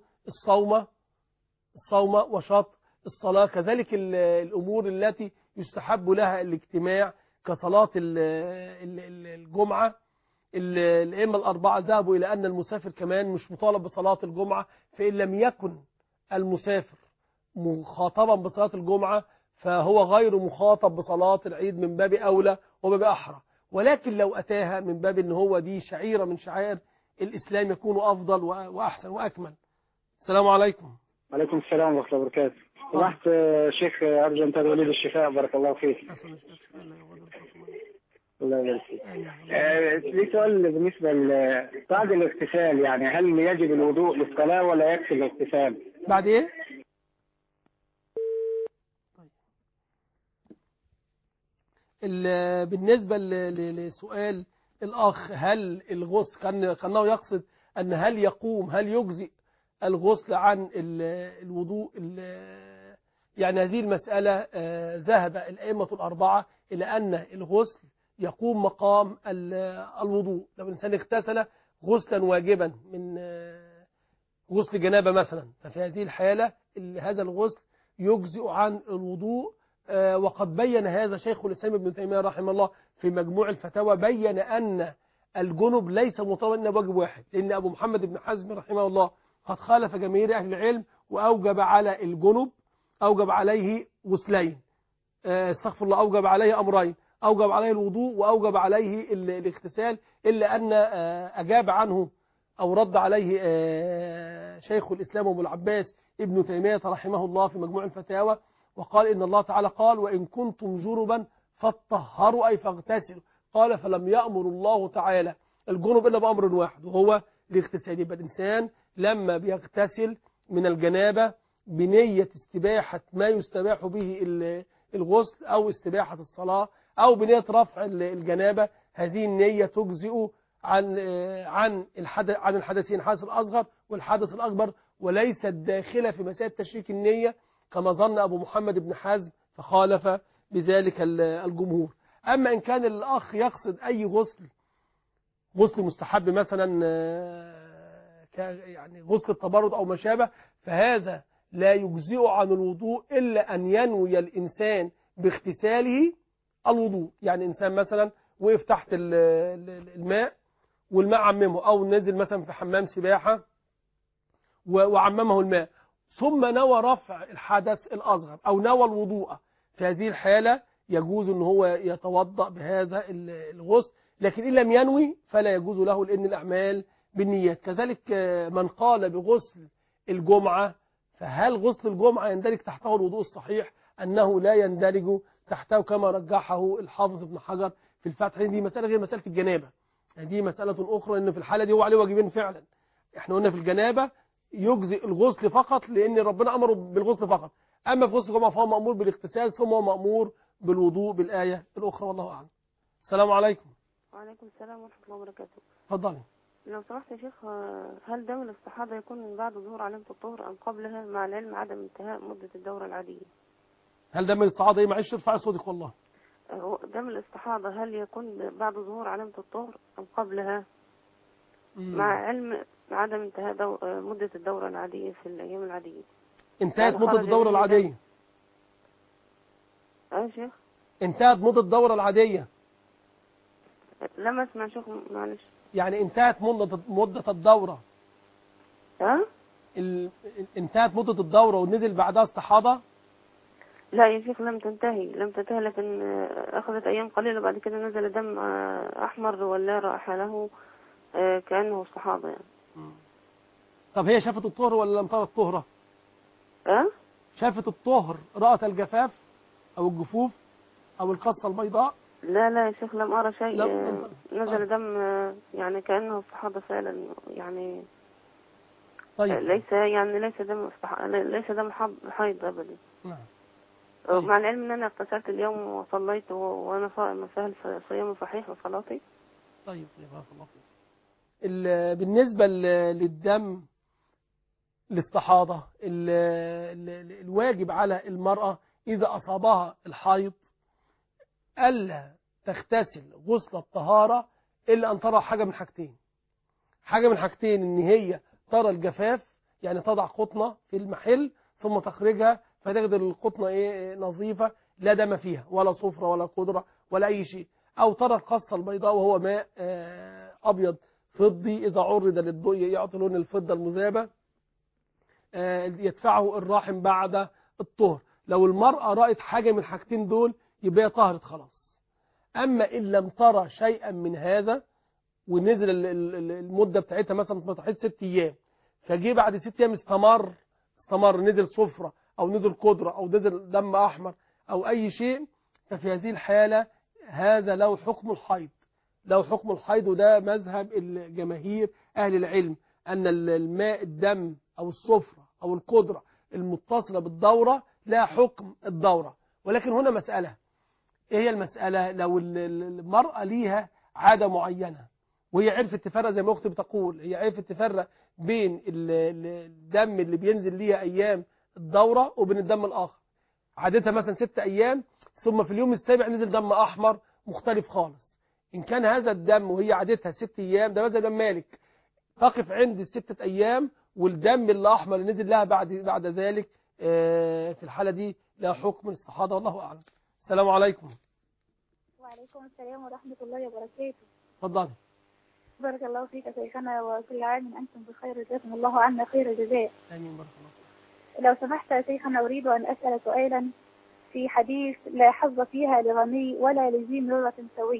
الصوم وشط الصلاة، كذلك الأمور التي يستحب لها الاجتماع كصلاة الجمعة. الأئمة الأربعة ذهبوا إلى أن المسافر كمان مش مطالب بصلاة الجمعة، فإن لم يكن المسافر مخاطبا بصلاة الجمعة فهو غير مخاطب بصلاة العيد من باب أولى وباب أحرى، ولكن لو أتاها من باب أن هو دي شعيرة من شعائر الإسلام يكون أفضل وأحسن وأكمل. السلام عليكم. وعليكم السلام ورحمة الله وبركاته. سمحت شيخ، أرجو أن تدعو لي بالشفاء، بارك الله فيك. الله يبارك فيك. لي سؤال بالنسبة بعد الاغتسال، يعني هل يجب الوضوء للصلاة ولا يكفي الاغتسال؟ بعد إيه؟ بالنسبة لسؤال الأخ، هل الغسل كأنه يقصد أن هل يجزئ الغسل عن الوضوء، يعني هذه المسألة ذهب الأئمة الأربعة إلى أن الغسل يقوم مقام الوضوء. لو الإنسان اغتسل غسلا واجبا من غسل جنابة مثلا، ففي هذه الحالة هذا الغسل يجزئ عن الوضوء. وقد بين هذا شيخ الإسلام ابن تيمية رحمه الله في مجموع الفتاوى، بين أن الجنب ليس مطالبا إلا بواجب واحد، لأن أبو محمد بن حزم رحمه الله قد خالف جماهير أهل العلم وأوجب على الجنب، أوجب عليه غسلين، استغفر الله، أوجب عليه أمرين، أوجب عليه الوضوء وأوجب عليه الاغتسال، إلا أن أجاب عنه أو رد عليه شيخ الإسلام أبو العباس ابن تيمية رحمه الله في مجموع الفتاوى، وقال إن الله تعالى قال وإن كنتم جنبا فاطهروا أي فاغتسلوا، قال فلم يأمر الله تعالى الجنب إلا بأمر واحد وهو الاغتسال. يبقى الإنسان لما بيغتسل من الجنابة بنية استباحة ما يستباح به الغسل أو استباحة الصلاة أو بنية رفع الجنابة، هذه النية تجزئ عن الحدثين، الحدث الأصغر والحدث الأكبر، وليست داخلة في مسائل تشريك النية كما ظن أبو محمد بن حزم فخالف بذلك الجمهور. أما إن كان الأخ يقصد أي غسل مستحب مثلا يعني غسل التبرد أو ما شابه، فهذا لا يجزئ عن الوضوء إلا أن ينوي الإنسان باغتساله الوضوء. يعني إنسان مثلا وقف تحت الماء والماء عممه، أو نزل مثلا في حمام سباحة وعممه الماء، ثم نوى رفع الحدث الأصغر أو نوى الوضوء، في هذه الحالة يجوز أن هو يتوضأ بهذا الغسل، لكن إن لم ينوي فلا يجوز له، لأن الأعمال بالنيات. كذلك من قال بغسل الجمعة، فهل غسل الجمعة يندرج تحته الوضوء الصحيح؟ أنه لا يندرج تحته كما رجحه الحافظ ابن حجر في الفتح. دي مسألة غير مسألة الجنابة، دي مسألة أخرى، إن في الحالة دي هو عليه واجبين فعلا. احنا قلنا في الجنابة يجزئ الغسل فقط لأن ربنا أمره بالغسل فقط، أما في غسل الجمعة فهو مأمور بالاغتسال ثم هو مأمور بالوضوء بالآية الأخرى، والله أعلم. السلام عليكم. وعليكم السلام ورحمة الله وبركاته. اتفضلي. لو سمحت يا شيخ، هل دم الاستحاضة يكون من بعد ظهور علامة الطهر أم قبلها، مع العلم عدم انتهاء مدة الدورة العادية؟ هل دم الاستحاضة ايه؟ معلش ارفعي صوتك والله. دم الاستحاضة هل يكون بعد ظهور علامة الطهر أم قبلها، مع علم عدم انتهاء مدة الدورة العادية في الأيام العادية؟ انتهت مدة الدورة العادية. يا شيخ انتهت مدة الدورة العادية. لم أسمع شيخ، معلش. يعني انتهت مدة الدورة. انتهت مدة الدورة ونزل بعدها استحاضة؟ لا يا شيخ، لم تنتهي لكن أخذت أيام قليلة، بعد كده نزل دم أحمر ولا رائحة له كأنه استحاضة يعني. طب هي شافت الطهر ولا لم ترى الطهرة؟ شافت الطهر، رأت الجفاف أو الجفوف أو القصة البيضاء؟ لا يا شيخ، لم أرى شيء. نزل دم يعني كأنه استحاضة فعلا يعني. طيب. ليس دم حيض أبدا. نعم. طيب. مع العلم أن أنا اغتسلت اليوم وصليت وأنا صائمة، فهل صيامي صحيح وصلاتي؟ طيب بارك الله فيك. بالنسبة للدم الاستحاضة، الواجب على المرأة إذا أصابها الحيض ألا تغتسل غسل الطهارة إلا أن ترى حاجة من حاجتين. حاجة من حاجتين، إن هي ترى الجفاف، يعني تضع قطنة في المحل ثم تخرجها فتجد القطنة نظيفة لا دم فيها ولا صفرة ولا قدرة ولا أي شيء. أو ترى القصة البيضاء وهو ماء أبيض فضي إذا عرض للضوء يعطي لون الفضة المذابة، يدفعه الراحم بعد الطهر. لو المرأة رأت حاجة من الحاجتين دول يبقى طهرت خلاص. أما إن لم ترى شيئا من هذا ونزل المدة بتاعتها مثلا متحيط 6 أيام، فجي بعد 6 أيام استمر نزل صفرة أو نزل قدرة أو نزل دم أحمر أو أي شيء، ففي هذه الحالة هذا له حكم الحيض. له حكم الحيض، وده مذهب الجماهير أهل العلم، أن الماء الدم أو الصفرة أو القدرة المتصلة بالدورة لا حكم الدورة. ولكن هنا مسألة، إيه هي المسألة؟ لو المرأة ليها عادة معينة وهي عرفت تفرق، زي ما أختي بتقول، هي عرفت تفرق بين الدم اللي بينزل ليها أيام الدورة وبين الدم الآخر، عادتها مثلا 6 أيام ثم في اليوم السابع نزل دم أحمر مختلف خالص. إن كان هذا الدم وهي عادتها 6 أيام، ده مثلا دم مالك، تقف عند 6 أيام، والدم الأحمر اللي نزل لها بعد ذلك في الحالة دي لا حكم الاستحاضة، والله أعلم. السلام عليكم. وعليكم السلام ورحمة الله وبركاته. اتفضلي. بارك الله فيك يا شيخنا، وكل عام أنتم بخير، جزاكم الله عنا خير الجزاء. آمين. بارك الله. لو سمحت يا شيخنا، أريد أن أسأل سؤالا في حديث لا حظ فيها لغني ولا لذي مرة سوي.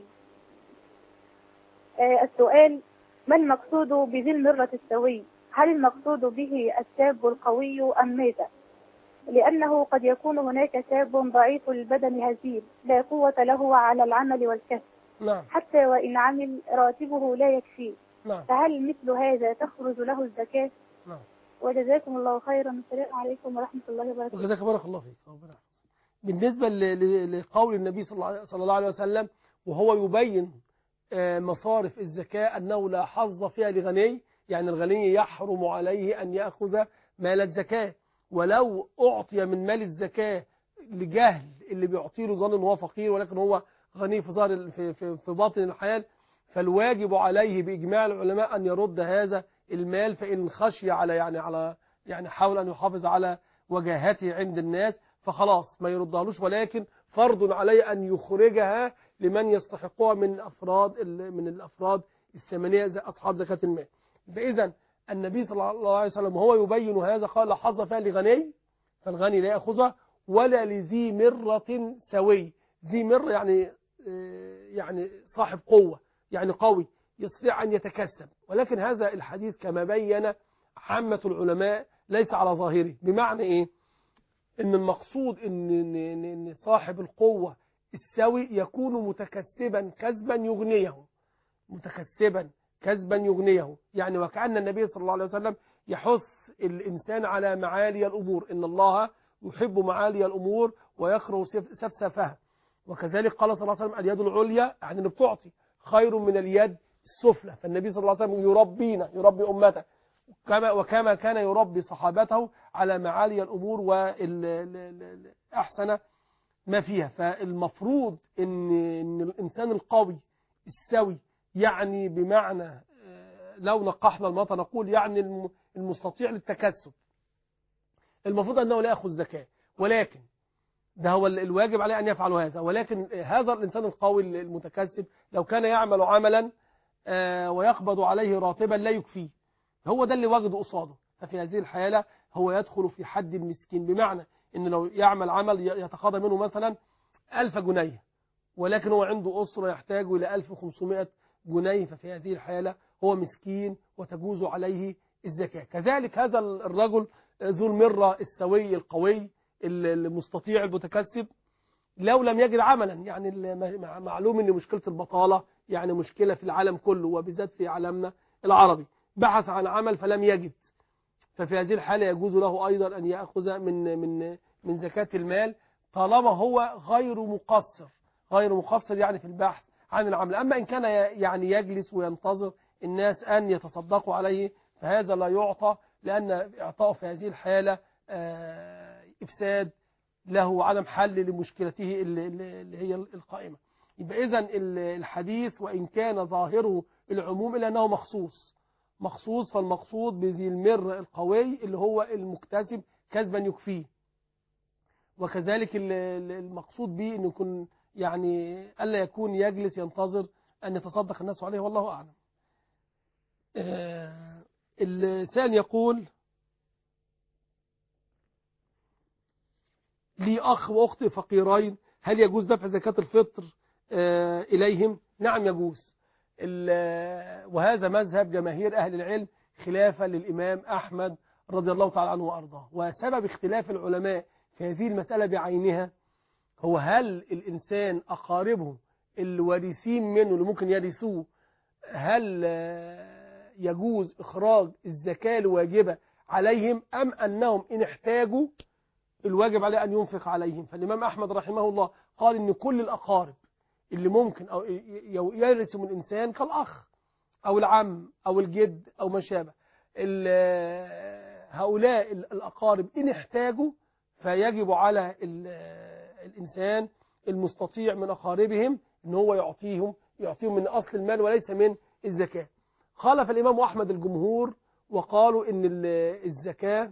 السؤال: ما المقصود بذي المرة السوي؟ هل المقصود به الشاب القوي أم ماذا؟ لأنه قد يكون هناك شاب ضعيف البدن هزيل لا قوة له على العمل والكسب، نعم، حتى وإن عمل راتبه لا يكفيه، نعم، فهل مثل هذا تخرج له الزكاة؟ نعم. وجزاكم الله خيرا. السلام عليكم ورحمة الله وبركاته. وجزاك بارك الله فيك. بالنسبة لقول النبي صلى الله عليه وسلم وهو يبين مصارف الزكاة أنه لا حظ فيها لغني، يعني الغني يحرم عليه أن يأخذ مال الزكاة، ولو أعطي من مال الزكاة لجهل اللي بيعطيه له ظن هو فقير ولكن هو غني في ظاهر في باطن الحال، فالواجب عليه بإجماع العلماء أن يرد هذا المال، فإن خشي يعني حاول أن يحافظ على وجاهته عند الناس فخلاص ما يردهالوش، ولكن فرض عليه أن يخرجها لمن يستحقها من الأفراد الثمانية أصحاب زكاة المال. فإذا النبي صلى الله عليه وسلم وهو يبين هذا قال لا حظ فيها لغني، فالغني لا يأخذها، ولا لذي مرة سوي. ذي مرة يعني صاحب قوة، يعني قوي يستطيع أن يتكسب، ولكن هذا الحديث كما بين عامة العلماء ليس على ظاهره. بمعنى إيه؟ إن المقصود إن صاحب القوة السوي يكون متكسبا كسبا يغنيه، متكسبا كسبا يغنيه، يعني وكأن النبي صلى الله عليه وسلم يحث الإنسان على معالي الأمور، إن الله يحب معالي الأمور ويكره سفسفها. وكذلك قال صلى الله عليه وسلم اليد العليا، يعني اللي بتعطي خير من اليد السفلى. فالنبي صلى الله عليه وسلم يربي أمته وكما كان يربي صحابته على معالي الأمور وأحسن ما فيها. فالمفروض إن الإنسان القوي السوي، يعني بمعنى لو نقحنا المطر نقول يعني المستطيع للتكسب، المفروض أنه لا يأخذ زكاة، ولكن ده هو الواجب عليه أن يفعل هذا. ولكن هذا الإنسان القوي المتكسب لو كان يعمل عملا ويقبض عليه راتبا لا يكفيه، هو ده اللي وجده قصاده، ففي هذه الحالة هو يدخل في حد المسكين، بمعنى إن لو يعمل عمل يتقاضى منه مثلا 1000 جنيه، ولكن هو عنده أسرة يحتاج إلى 1500 جنيه، ففي هذه الحالة هو مسكين وتجوز عليه الزكاة. كذلك هذا الرجل ذو المرة السوي القوي المستطيع المتكسب لو لم يجد عملا، يعني معلوم أن مشكلة البطالة يعني مشكلة في العالم كله وبالذات في عالمنا العربي، بحث عن عمل فلم يجد، ففي هذه الحالة يجوز له أيضا أن يأخذ من زكاة المال طالما هو غير مقصر يعني في البحث عن العمل. أما إن كان يعني يجلس وينتظر الناس أن يتصدقوا عليه فهذا لا يعطى، لأن إعطاءه في هذه الحالة إفساد له وعدم حل لمشكلته اللي هي القائمة. يبقى إذن الحديث وإن كان ظاهره العموم إلا أنه مخصوص، فالمقصود بذي المر القوي اللي هو المكتسب كسبا يكفيه، وكذلك المقصود به أن يكون يعني ألا يكون يجلس ينتظر أن يتصدق الناس عليه، والله أعلم. الثاني يقول: لي أخ وأخت فقيرين، هل يجوز دفع زكاة الفطر إليهم؟ نعم يجوز، وهذا مذهب جماهير أهل العلم خلافا للإمام أحمد رضي الله تعالى عنه وأرضاه. وسبب اختلاف العلماء في هذه المسألة بعينها هو هل الإنسان أقاربه الوارثين منه اللي ممكن يرثوه هل يجوز إخراج الزكاة الواجبة عليهم، أم أنهم إن احتاجوا الواجب عليه أن ينفق عليهم؟ فالإمام أحمد رحمه الله قال إن كل الأقارب اللي ممكن أو يرث من الإنسان كالأخ أو العم أو الجد أو ما شابه، هؤلاء الأقارب إن احتاجوا فيجب على الإنسان المستطيع من أقاربهم إن هو يعطيهم من أصل المال وليس من الزكاة. خالف الإمام أحمد الجمهور وقالوا إن الزكاة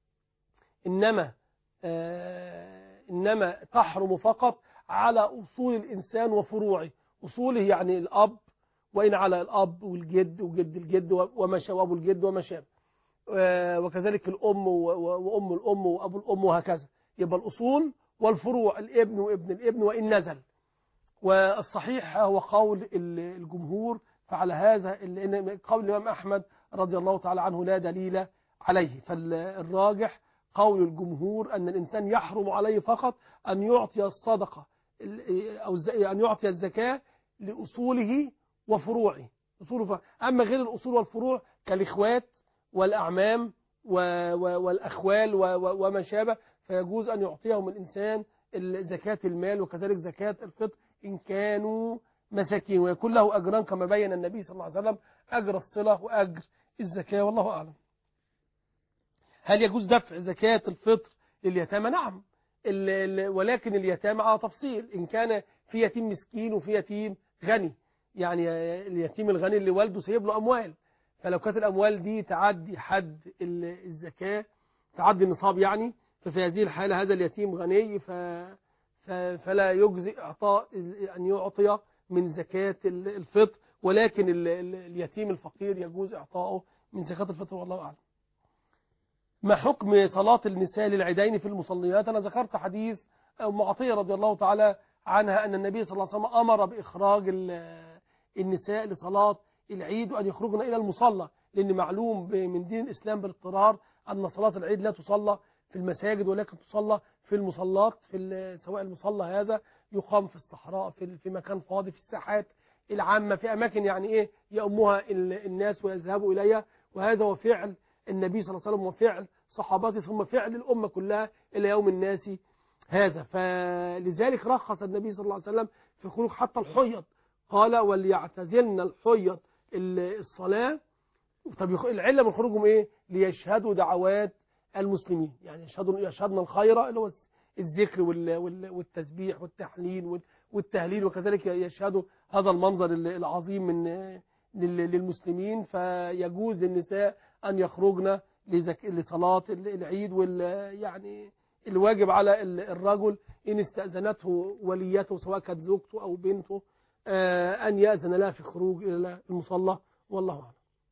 إنما تحرم فقط على أصول الإنسان وفروعه. أصوله يعني الأب، وإن على الأب والجد وجد الجد وما شابه، وأبو الجد وما شابه، وكذلك الأم وأم الأم وأبو الأم وهكذا. يبقى الأصول والفروع الابن وابن الابن وإن نزل. والصحيح هو قول الجمهور، فعلى هذا لأن قول الإمام أحمد رضي الله تعالى عنه لا دليل عليه، فالراجح قول الجمهور أن الإنسان يحرم عليه فقط أن يعطي الصدقة أو أن يعطي الزكاة لأصوله وفروعه. أما غير الأصول والفروع كالإخوات والأعمام والأخوال وما شابه فيجوز أن يعطيهم الإنسان زكاة المال وكذلك زكاة الفطر إن كانوا مساكين، ويكون له أجران كما بين النبي صلى الله عليه وسلم، أجر الصلة وأجر الزكاة، والله أعلم. هل يجوز دفع زكاة الفطر لليتامى؟ نعم، ولكن اليتامى على تفصيل، إن كان في يتيم مسكين وفي يتيم غني. يعني اليتيم الغني اللي والده سيب له أموال، فلو كانت الأموال دي تعدي حد الزكاة، تعدي النصاب يعني، ففي هذه الحالة هذا اليتيم غني فلا يجزئ أن يعطي من زكاة الفطر، ولكن اليتيم الفقير يجوز إعطائه من زكاة الفطر، والله أعلم. ما حكم صلاة النساء للعيدين في المصليات؟ أنا ذكرت حديث أم عطية رضي الله تعالى عنها أن النبي صلى الله عليه وسلم أمر بإخراج النساء لصلاة العيد وأن يخرجن إلى المصلى، لأن معلوم من دين الإسلام بالاضطرار أن صلاة العيد لا تصلى في المساجد ولكن تصلى في المصلات، سواء المصلى هذا يقام في الصحراء، في مكان فاضي، في الساحات العامة، في أماكن يعني إيه يأمها الناس ويذهبوا إليها. وهذا هو فعل النبي صلى الله عليه وسلم وفعل صحابته ثم فعل الأمة كلها إلى يوم الناس هذا. فلذلك رخص النبي صلى الله عليه وسلم في خروج حتى الحيض، قال وليعتزلن الحيض الصلاة. طب العلة من خروجهم إيه؟ ليشهدوا دعوات المسلمين، يعني يشهدنا الخير اللي هو الذكر والتسبيح والتحليل والتهليل، وكذلك يشهدوا هذا المنظر العظيم للمسلمين. فيجوز للنساء أن يخرجن لصلاة العيد، يعني الواجب على الرجل إن استأذنته وليته سواء كانت زوجته أو بنته أن يأذن لها في خروج إلى المصلى، والله أعلم.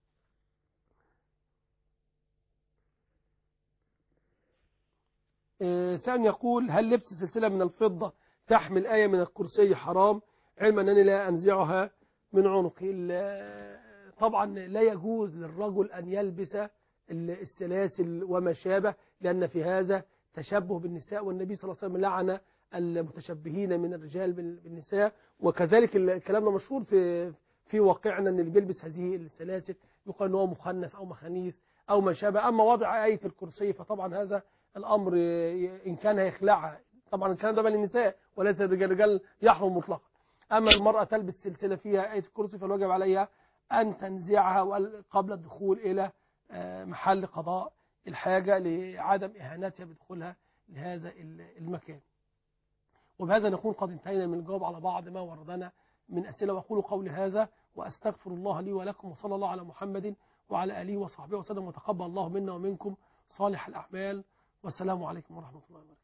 سأل يقول: هل لبس سلسلة من الفضة تحمل آية من الكرسي حرام، علما أنني لا أنزعها من عنقي؟ طبعا لا يجوز للرجل أن يلبس السلاسل وما شابه، لأن في هذا تشبه بالنساء، والنبي صلى الله عليه وسلم لعن المتشبهين من الرجال بالنساء. وكذلك الكلام ده مشهور في واقعنا، أن اللي بيلبس هذه السلاسل يقال أنه مخنث أو مخانيث أو ما شابه. أما وضع آية الكرسي فطبعا هذا الأمر إن كان هيخلعها، طبعا الكلام ده بين النساء وليس الرجال يحرم مطلقا. أما المرأة تلبس سلسلة فيها آية الكرسي فالواجب عليها أن تنزعها قبل الدخول إلى محل قضاء الحاجة، لعدم إهانتها بدخولها لهذا المكان. وبهذا نكون قد انتهينا من الجواب على بعض ما وردنا من أسئلة. وأقول قولي هذا وأستغفر الله لي ولكم، وصلى الله على محمد وعلى آله وصحبه وسلم، وتقبل الله منا ومنكم صالح الأعمال، والسلام عليكم ورحمة الله وبركاته.